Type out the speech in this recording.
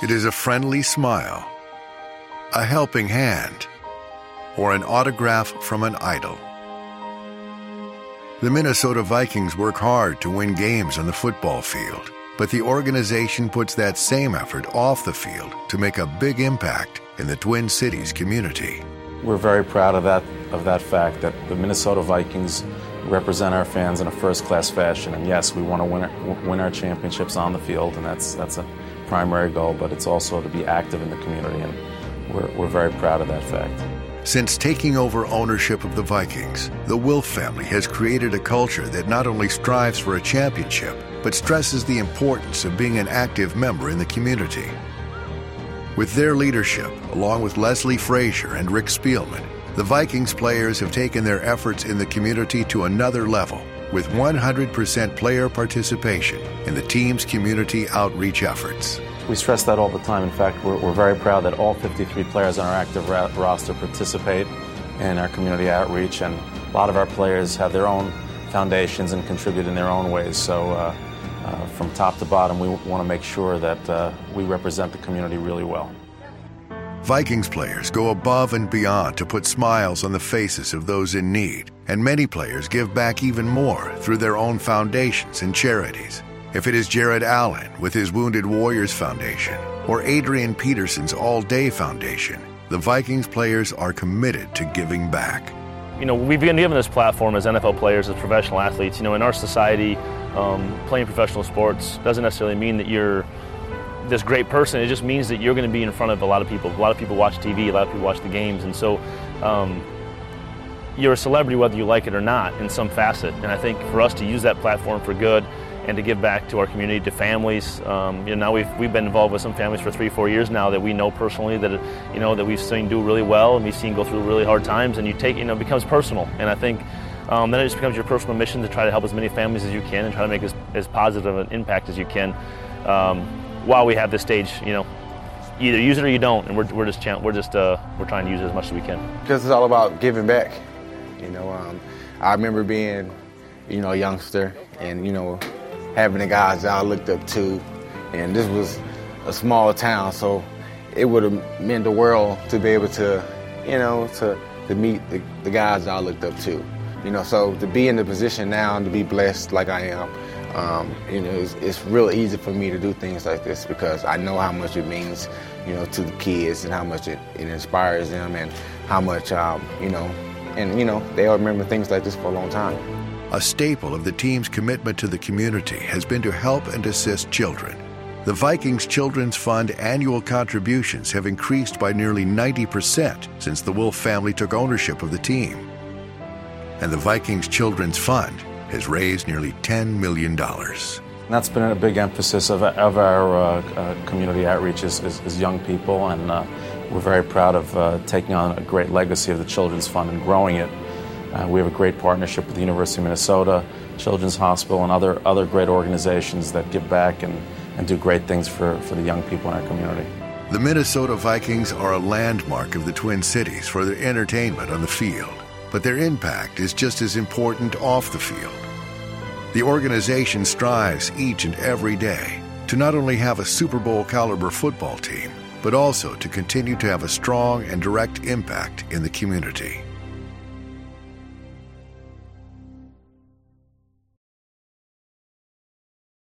It is a friendly smile, a helping hand, or an autograph from an idol. The Minnesota Vikings work hard to win games on the football field, but the organization puts that same effort off the field to make a big impact in the Twin Cities community. We're very proud of that fact that the Minnesota Vikings represent our fans in a first-class fashion. And yes, we want to win our championships on the field, and that's a primary goal, but it's also to be active in the community, and we're very proud of that fact. Since taking over ownership of the Vikings, the Wilf family has created a culture that not only strives for a championship, but stresses the importance of being an active member in the community. With their leadership, along with Leslie Frazier and Rick Spielman, the Vikings players have taken their efforts in the community to another level, with 100% player participation in the team's community outreach efforts. We stress that all the time. In fact, we're very proud that all 53 players on our active roster participate in our community outreach, and a lot of our players have their own foundations and contribute in their own ways. So from top to bottom, we want to make sure that we represent the community really well. Vikings players go above and beyond to put smiles on the faces of those in need, and many players give back even more through their own foundations and charities. If it is Jared Allen with his Wounded Warriors Foundation or Adrian Peterson's All Day Foundation, the Vikings players are committed to giving back. You know, we've been given this platform as NFL players, as professional athletes. You know, in our society, playing professional sports doesn't necessarily mean that you're this great person. It just means that you're going to be in front of a lot of people. A lot of people watch TV, a lot of people watch the games, and so you're a celebrity whether you like it or not in some facet. And I think for us to use that platform for good and to give back to our community, to families. Now we've been involved with some families for 3-4 years now that we know personally that that we've seen do really well, and we've seen go through really hard times, and it becomes personal. And I think then it just becomes your personal mission to try to help as many families as you can and try to make as positive an impact as you can while we have this stage. Either use it or you don't, and we're trying to use it as much as we can. Because it's all about giving back. I remember being a youngster and having the guys that I looked up to, and this was a small town, so it would have meant the world to be able to, to meet the guys that I looked up to. So to be in the position now and to be blessed like I am, it's real easy for me to do things like this because I know how much it means, to the kids and how much it inspires them and how much, they'll remember things like this for a long time. A staple of the team's commitment to the community has been to help and assist children. The Vikings Children's Fund annual contributions have increased by nearly 90% since the Wilf family took ownership of the team. And the Vikings Children's Fund has raised nearly $10 million. That's been a big emphasis of our community outreach is young people, and we're very proud of taking on a great legacy of the Children's Fund and growing it. We have a great partnership with the University of Minnesota, Children's Hospital, and other great organizations that give back and do great things for the young people in our community. The Minnesota Vikings are a landmark of the Twin Cities for their entertainment on the field, but their impact is just as important off the field. The organization strives each and every day to not only have a Super Bowl caliber football team, but also to continue to have a strong and direct impact in the community.